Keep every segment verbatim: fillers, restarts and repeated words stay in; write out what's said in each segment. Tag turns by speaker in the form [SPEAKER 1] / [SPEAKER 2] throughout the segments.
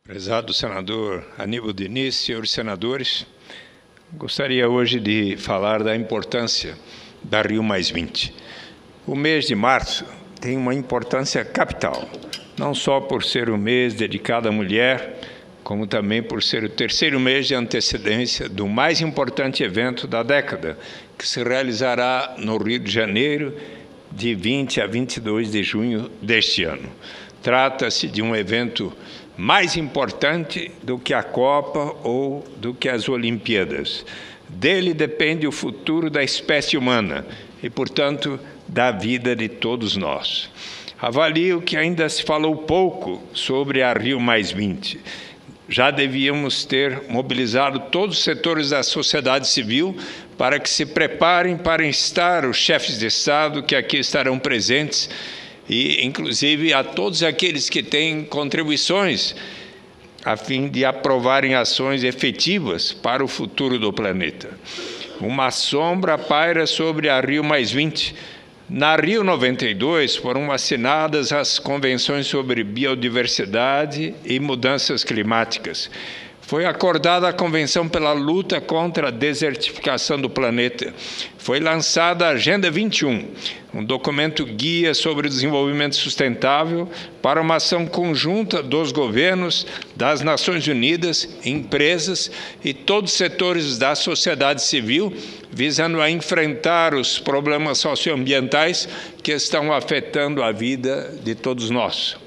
[SPEAKER 1] Prezado senador Aníbal Diniz, senhores senadores, gostaria hoje de falar da importância da Rio mais vinte. O mês de março tem uma importância capital, não só por ser o mês dedicado à mulher, como também por ser o terceiro mês de antecedência do mais importante evento da década, que se realizará no Rio de Janeiro, de vinte a vinte e dois de junho deste ano. Trata-se de um evento mais importante do que a Copa ou do que as Olimpíadas. Dele depende o futuro da espécie humana e, portanto, da vida de todos nós. Avalio que ainda se falou pouco sobre a Rio mais vinte. Já devíamos ter mobilizado todos os setores da sociedade civil para que se preparem para instar os chefes de Estado que aqui estarão presentes e, inclusive, a todos aqueles que têm contribuições a fim de aprovarem ações efetivas para o futuro do planeta. Uma sombra paira sobre a Rio mais vinte. Na Rio noventa e dois foram assinadas as convenções sobre biodiversidade e mudanças climáticas. Foi acordada a Convenção pela luta contra a desertificação do planeta. Foi lançada a Agenda vinte e um, um documento guia sobre o desenvolvimento sustentável para uma ação conjunta dos governos, das Nações Unidas, empresas e todos os setores da sociedade civil, visando a enfrentar os problemas socioambientais que estão afetando a vida de todos nós.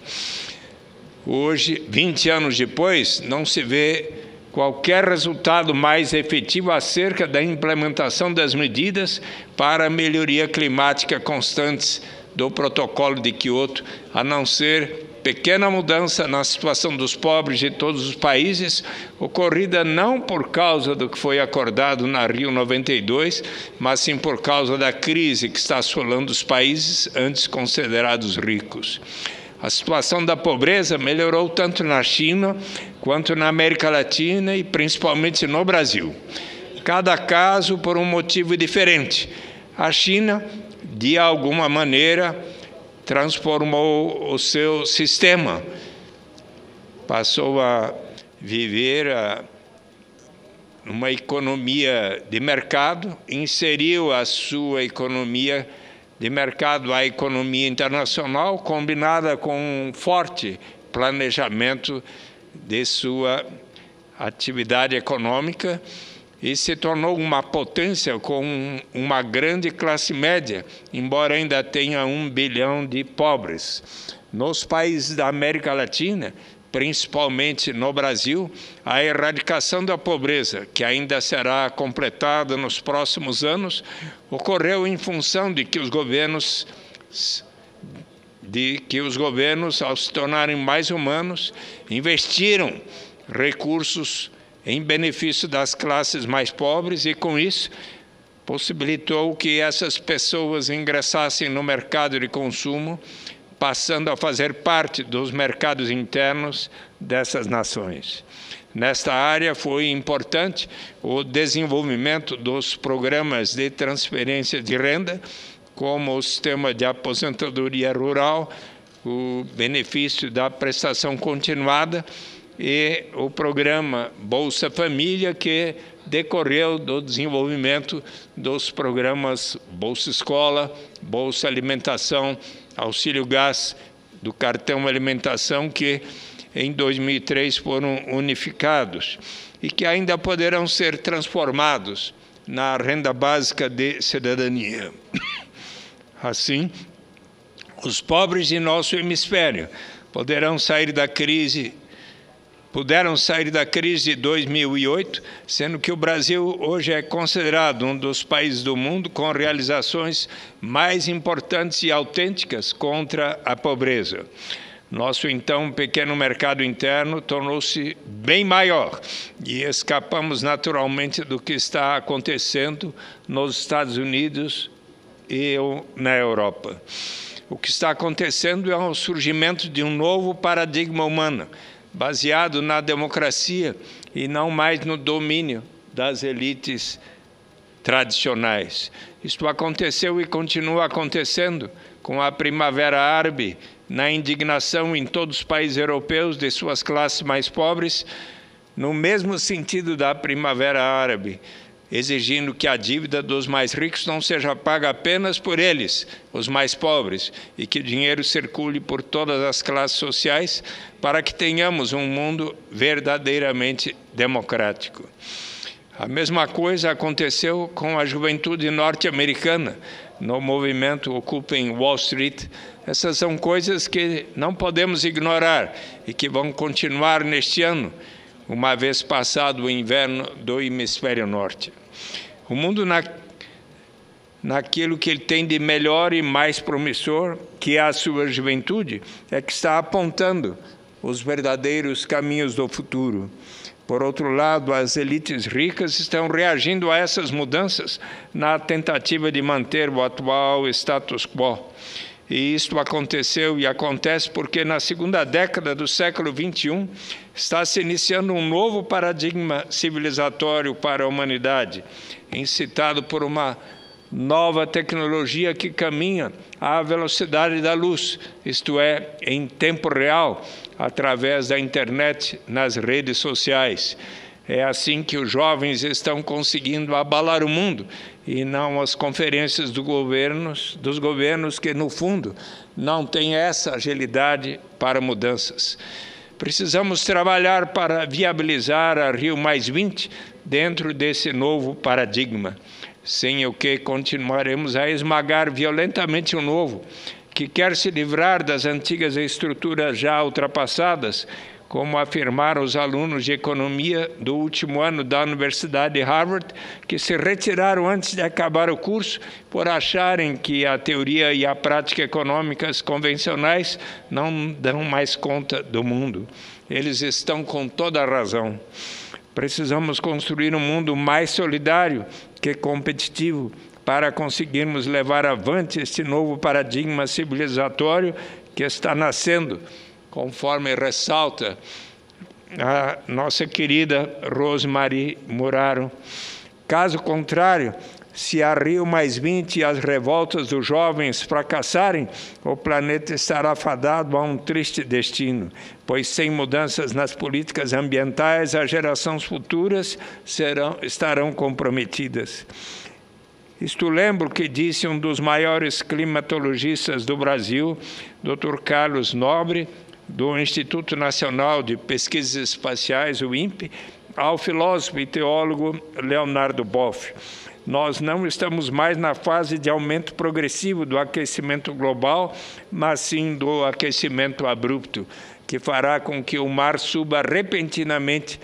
[SPEAKER 1] Hoje, vinte anos depois, não se vê qualquer resultado mais efetivo acerca da implementação das medidas para a melhoria climática constantes do Protocolo de Quioto, a não ser pequena mudança na situação dos pobres de todos os países, ocorrida não por causa do que foi acordado na Rio noventa e dois, mas sim por causa da crise que está assolando os países antes considerados ricos. A situação da pobreza melhorou tanto na China quanto na América Latina e principalmente no Brasil. Cada caso por um motivo diferente. A China, de alguma maneira, transformou o seu sistema. Passou a viver a, uma economia de mercado, inseriu a sua economia de mercado à economia internacional, combinada com um forte planejamento de sua atividade econômica e se tornou uma potência com uma grande classe média, embora ainda tenha um bilhão de pobres. Nos países da América Latina, principalmente no Brasil, a erradicação da pobreza, que ainda será completada nos próximos anos, ocorreu em função de que os governos, de que os governos, ao se tornarem mais humanos, investiram recursos em benefício das classes mais pobres e, com isso, possibilitou que essas pessoas ingressassem no mercado de consumo, passando a fazer parte dos mercados internos dessas nações. Nesta área foi importante o desenvolvimento dos programas de transferência de renda, como o sistema de aposentadoria rural, o benefício da prestação continuada e o programa Bolsa Família, que decorreu do desenvolvimento dos programas Bolsa Escola, Bolsa Alimentação, Auxílio Gás, do cartão alimentação, que em dois mil e três foram unificados e que ainda poderão ser transformados na renda básica de cidadania. Assim, os pobres de nosso hemisfério poderão sair da crise puderam sair da crise de dois mil e oito, sendo que o Brasil hoje é considerado um dos países do mundo com realizações mais importantes e autênticas contra a pobreza. Nosso, então, pequeno mercado interno tornou-se bem maior e escapamos naturalmente do que está acontecendo nos Estados Unidos e na Europa. O que está acontecendo é o surgimento de um novo paradigma humano, baseado na democracia e não mais no domínio das elites tradicionais. Isto aconteceu e continua acontecendo com a Primavera Árabe, na indignação em todos os países europeus de suas classes mais pobres, no mesmo sentido da Primavera Árabe, exigindo que a dívida dos mais ricos não seja paga apenas por eles, os mais pobres, e que o dinheiro circule por todas as classes sociais para que tenhamos um mundo verdadeiramente democrático. A mesma coisa aconteceu com a juventude norte-americana, no movimento Ocupem Wall Street. Essas são coisas que não podemos ignorar e que vão continuar neste ano, uma vez passado o inverno do hemisfério norte. O mundo, na, naquilo que ele tem de melhor e mais promissor, que é a sua juventude, é que está apontando os verdadeiros caminhos do futuro. Por outro lado, as elites ricas estão reagindo a essas mudanças na tentativa de manter o atual status quo. E isto aconteceu e acontece porque na segunda década do século vinte e um está se iniciando um novo paradigma civilizatório para a humanidade, incitado por uma nova tecnologia que caminha à velocidade da luz, isto é, em tempo real, através da internet, nas redes sociais. É assim que os jovens estão conseguindo abalar o mundo, e não as conferências do governos, dos governos que, no fundo, não têm essa agilidade para mudanças. Precisamos trabalhar para viabilizar a Rio mais vinte dentro desse novo paradigma, sem o que continuaremos a esmagar violentamente o novo, que quer se livrar das antigas estruturas já ultrapassadas, como afirmaram os alunos de economia do último ano da Universidade de Harvard, que se retiraram antes de acabar o curso por acharem que a teoria e a prática econômicas convencionais não dão mais conta do mundo. Eles estão com toda a razão. Precisamos construir um mundo mais solidário que competitivo para conseguirmos levar avante este novo paradigma civilizatório que está nascendo, conforme ressalta a nossa querida Rosemarie Muraro. Caso contrário, se a Rio mais vinte e as revoltas dos jovens fracassarem, o planeta estará fadado a um triste destino, pois sem mudanças nas políticas ambientais, as gerações futuras serão, estarão comprometidas. Isto lembro que disse um dos maiores climatologistas do Brasil, doutor Carlos Nobre, do Instituto Nacional de Pesquisas Espaciais, o INPE, ao filósofo e teólogo Leonardo Boff. Nós não estamos mais na fase de aumento progressivo do aquecimento global, mas sim do aquecimento abrupto, que fará com que o mar suba repentinamente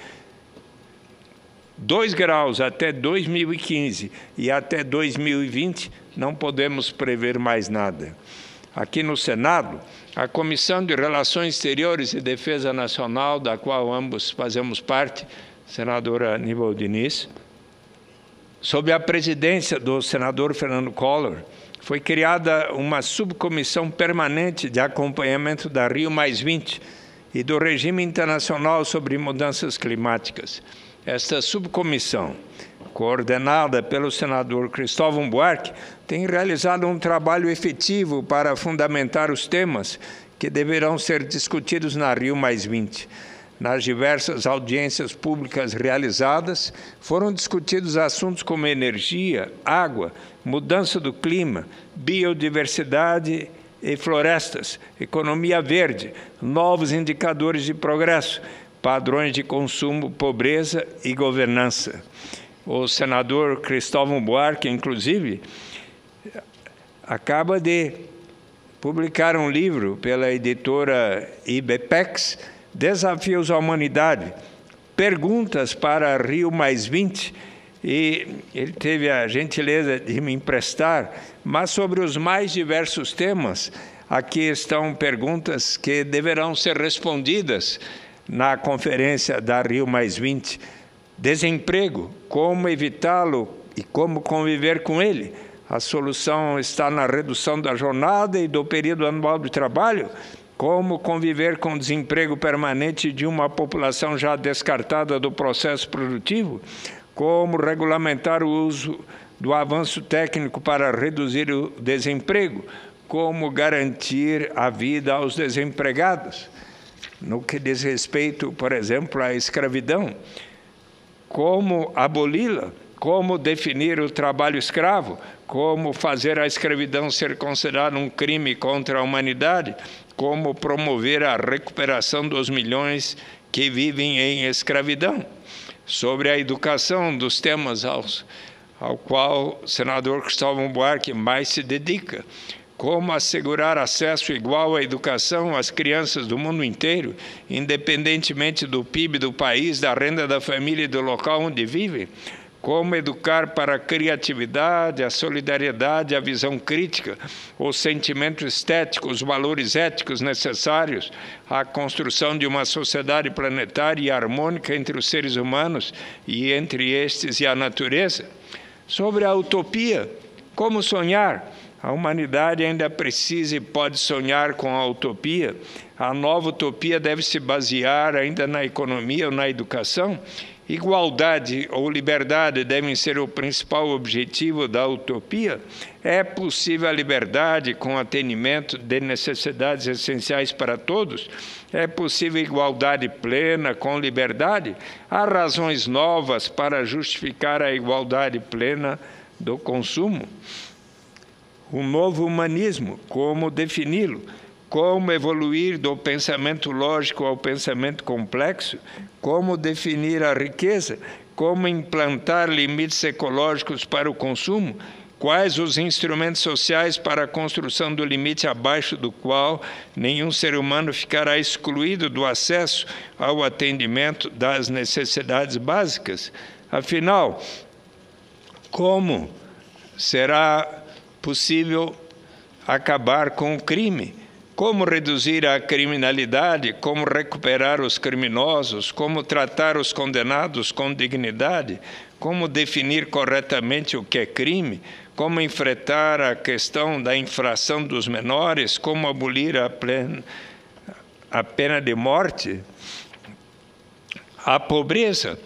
[SPEAKER 1] dois graus até dois mil e quinze e até dois mil e vinte, não podemos prever mais nada. Aqui no Senado, a Comissão de Relações Exteriores e Defesa Nacional, da qual ambos fazemos parte, senadora Aníbal Diniz, sob a presidência do senador Fernando Collor, foi criada uma subcomissão permanente de acompanhamento da Rio mais vinte e do regime internacional sobre mudanças climáticas. Esta subcomissão, coordenada pelo senador Cristóvão Buarque, tem realizado um trabalho efetivo para fundamentar os temas que deverão ser discutidos na Rio mais vinte. Nas diversas audiências públicas realizadas, foram discutidos assuntos como energia, água, mudança do clima, biodiversidade e florestas, economia verde, novos indicadores de progresso, padrões de consumo, pobreza e governança. O senador Cristóvão Buarque, inclusive, acaba de publicar um livro pela editora IBPEX, Desafios à Humanidade, perguntas para Rio mais vinte, e ele teve a gentileza de me emprestar, mas sobre os mais diversos temas, aqui estão perguntas que deverão ser respondidas na conferência da Rio mais vinte. Desemprego, como evitá-lo e como conviver com ele? A solução está na redução da jornada e do período anual de trabalho? Como conviver com o desemprego permanente de uma população já descartada do processo produtivo? Como regulamentar o uso do avanço técnico para reduzir o desemprego? como garantir a vida aos desempregados. No que diz respeito, por exemplo, à escravidão, como aboli-la, como definir o trabalho escravo, como fazer a escravidão ser considerada um crime contra a humanidade, como promover a recuperação dos milhões que vivem em escravidão. Sobre a educação, dos temas aos, ao qual o senador Cristóvão Buarque mais se dedica. Como assegurar acesso igual à educação às crianças do mundo inteiro, independentemente do P I B do país, da renda da família e do local onde vivem. Como educar para a criatividade, a solidariedade, a visão crítica, o sentimento estético, os valores éticos necessários à construção de uma sociedade planetária e harmônica entre os seres humanos e entre estes e a natureza. Sobre a utopia, como sonhar? A humanidade ainda precisa e pode sonhar com a utopia. A nova utopia deve se basear ainda na economia ou na educação. Igualdade ou liberdade devem ser o principal objetivo da utopia. É possível a liberdade com atendimento de necessidades essenciais para todos? É possível igualdade plena com liberdade? Há razões novas para justificar a igualdade plena do consumo. O novo humanismo, como defini-lo? Como evoluir do pensamento lógico ao pensamento complexo? Como definir a riqueza? Como implantar limites ecológicos para o consumo? Quais os instrumentos sociais para a construção do limite abaixo do qual nenhum ser humano ficará excluído do acesso ao atendimento das necessidades básicas? Afinal, como será possível acabar com o crime? Como reduzir a criminalidade, como recuperar os criminosos, como tratar os condenados com dignidade, como definir corretamente o que é crime, como enfrentar a questão da infração dos menores, como abolir a, plena, a pena de morte, a pobreza,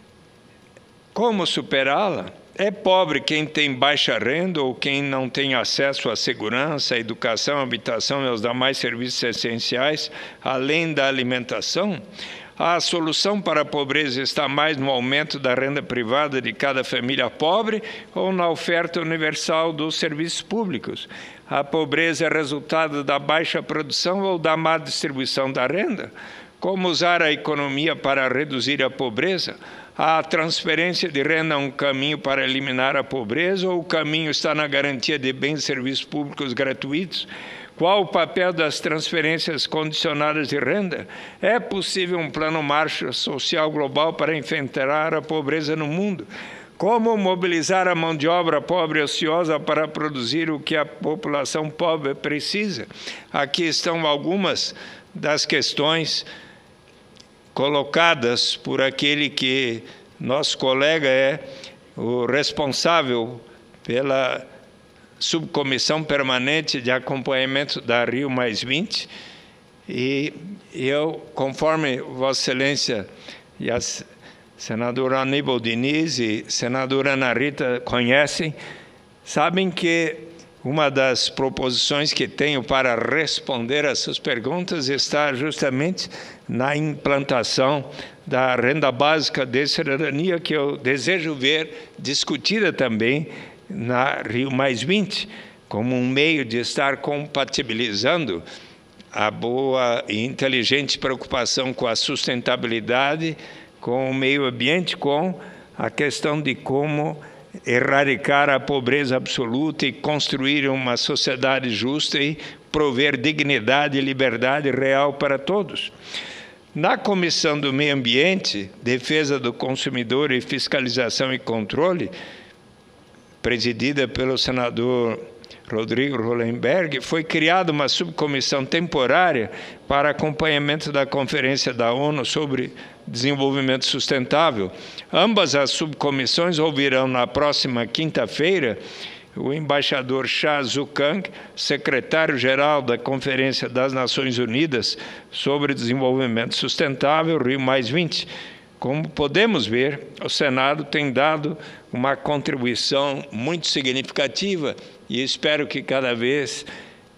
[SPEAKER 1] como superá-la? É pobre quem tem baixa renda ou quem não tem acesso à segurança, à educação, à habitação e aos demais serviços essenciais, além da alimentação? A solução para a pobreza está mais no aumento da renda privada de cada família pobre ou na oferta universal dos serviços públicos? A pobreza é resultado da baixa produção ou da má distribuição da renda? Como usar a economia para reduzir a pobreza? A transferência de renda é um caminho para eliminar a pobreza ou o caminho está na garantia de bens e serviços públicos gratuitos? Qual o papel das transferências condicionadas de renda? É possível um plano marcha social global para enfrentar a pobreza no mundo? Como mobilizar a mão de obra pobre e ociosa para produzir o que a população pobre precisa? Aqui estão algumas das questões colocadas por aquele que nosso colega é o responsável pela subcomissão permanente de acompanhamento da Rio mais vinte, e eu, conforme Vossa Excelência e a senadora Aníbal Diniz e senadora Ana Rita conhecem, sabem que uma das proposições que tenho para responder a suas perguntas está justamente na implantação da renda básica de cidadania, que eu desejo ver discutida também na Rio mais vinte, como um meio de estar compatibilizando a boa e inteligente preocupação com a sustentabilidade, com o meio ambiente, com a questão de como erradicar a pobreza absoluta e construir uma sociedade justa e prover dignidade e liberdade real para todos. Na Comissão do Meio Ambiente, Defesa do Consumidor e Fiscalização e Controle, presidida pelo senador Rodrigo Hollenberg, foi criada uma subcomissão temporária para acompanhamento da Conferência da ONU sobre Desenvolvimento Sustentável. Ambas as subcomissões ouvirão na próxima quinta-feira o embaixador Cha Zukang, secretário-geral da Conferência das Nações Unidas sobre Desenvolvimento Sustentável, Rio mais vinte. Como podemos ver, o Senado tem dado uma contribuição muito significativa e espero que cada vez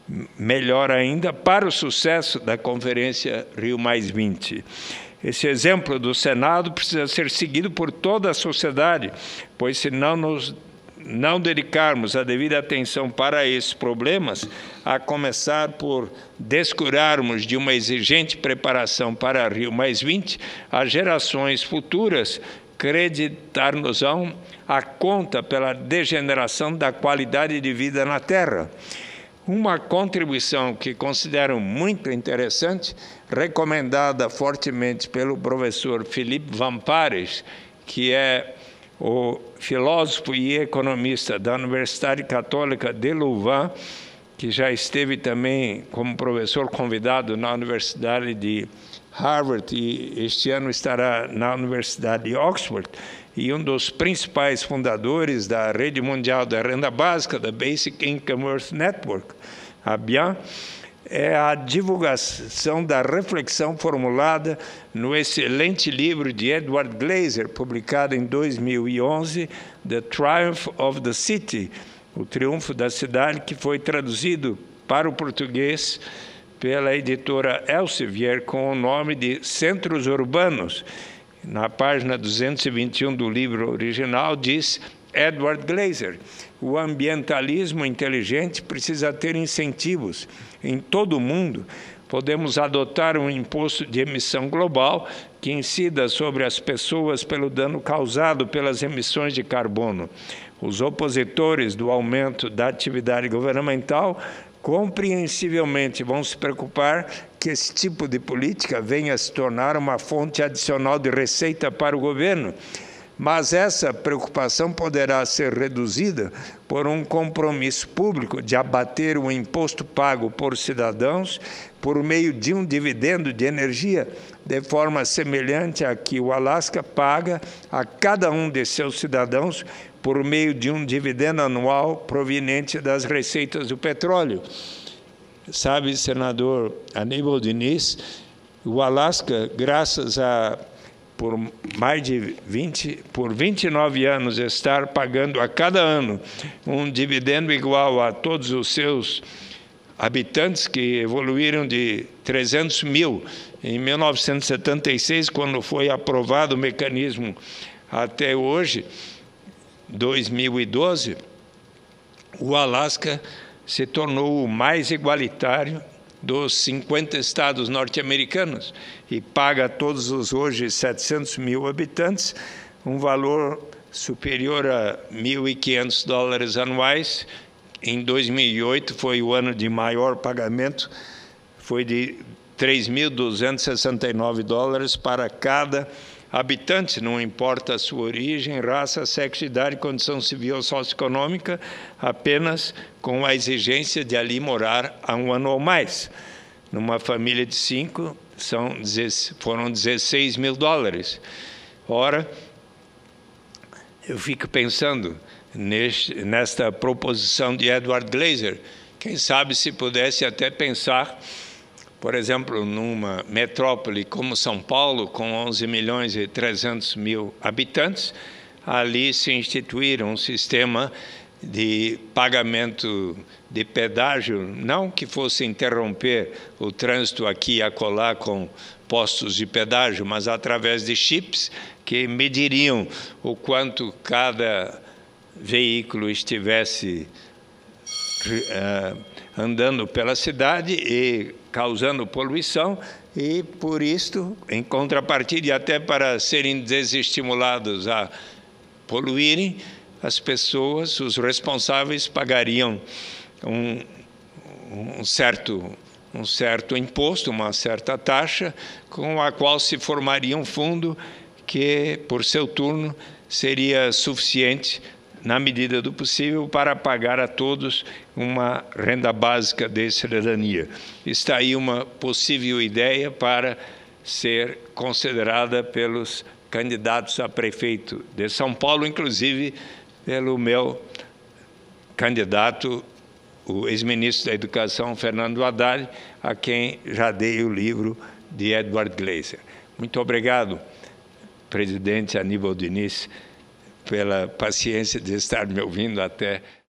[SPEAKER 1] melhor ainda, para o sucesso da Conferência Rio mais vinte. Esse exemplo do Senado precisa ser seguido por toda a sociedade, pois se não nos não dedicarmos a devida atenção para esses problemas, a começar por descurarmos de uma exigente preparação para Rio mais vinte, as gerações futuras creditar-nos-ão a conta pela degeneração da qualidade de vida na Terra. Uma contribuição que considero muito interessante, recomendada fortemente pelo professor Philippe Van Parijs, que é o filósofo e economista da Universidade Católica de Louvain, que já esteve também como professor convidado na Universidade de Harvard e este ano estará na Universidade de Oxford, e um dos principais fundadores da Rede Mundial da Renda Básica, da Basic Income Earth Network, a B I A N, é a divulgação da reflexão formulada no excelente livro de Edward Glaeser, publicado em dois mil e onze, The Triumph of the City, o Triunfo da Cidade, que foi traduzido para o português pela editora Elsevier com o nome de Centros Urbanos. Na página duzentos e vinte e um do livro original diz Edward Glaeser: o ambientalismo inteligente precisa ter incentivos. Em todo o mundo, podemos adotar um imposto de emissão global que incida sobre as pessoas pelo dano causado pelas emissões de carbono. Os opositores do aumento da atividade governamental compreensivelmente vão se preocupar que esse tipo de política venha a se tornar uma fonte adicional de receita para o governo. Mas essa preocupação poderá ser reduzida por um compromisso público de abater o imposto pago por cidadãos por meio de um dividendo de energia, de forma semelhante à que o Alasca paga a cada um de seus cidadãos por meio de um dividendo anual proveniente das receitas do petróleo. Sabe, senador Aníbal Diniz, o Alasca, graças a por mais de vinte, por vinte e nove anos, estar pagando a cada ano um dividendo igual a todos os seus habitantes, que evoluíram de trezentos mil em mil novecentos e setenta e seis, quando foi aprovado o mecanismo, até hoje, dois mil e doze, o Alasca se tornou o mais igualitário dos cinquenta estados norte-americanos e paga a todos os hoje setecentos mil habitantes um valor superior a mil e quinhentos dólares anuais. Em dois mil e oito foi o ano de maior pagamento, foi de três mil duzentos e sessenta e nove dólares para cada habitante, não importa a sua origem, raça, sexo, idade, condição civil ou socioeconômica, apenas com a exigência de ali morar há um ano ou mais. Numa família de cinco, são, foram dezesseis mil dólares. Ora, eu fico pensando neste, nesta proposição de Edward Glaeser, quem sabe se pudesse até pensar, por exemplo, numa metrópole como São Paulo, com onze milhões e trezentos mil habitantes, ali se instituir um sistema de pagamento de pedágio, não que fosse interromper o trânsito aqui e acolá com postos de pedágio, mas através de chips que mediriam o quanto cada veículo estivesse uh, andando pela cidade e causando poluição, e por isto, em contrapartida, e até para serem desestimulados a poluírem, as pessoas, os responsáveis, pagariam um, um, certo, um certo imposto, uma certa taxa, com a qual se formaria um fundo que, por seu turno, seria suficiente, na medida do possível, para pagar a todos uma renda básica de cidadania. Está aí uma possível ideia para ser considerada pelos candidatos a prefeito de São Paulo, inclusive pelo meu candidato, o ex-ministro da Educação, Fernando Haddad, a quem já dei o livro de Edward Glaeser. Muito obrigado, presidente Aníbal Diniz, pela paciência de estar me ouvindo até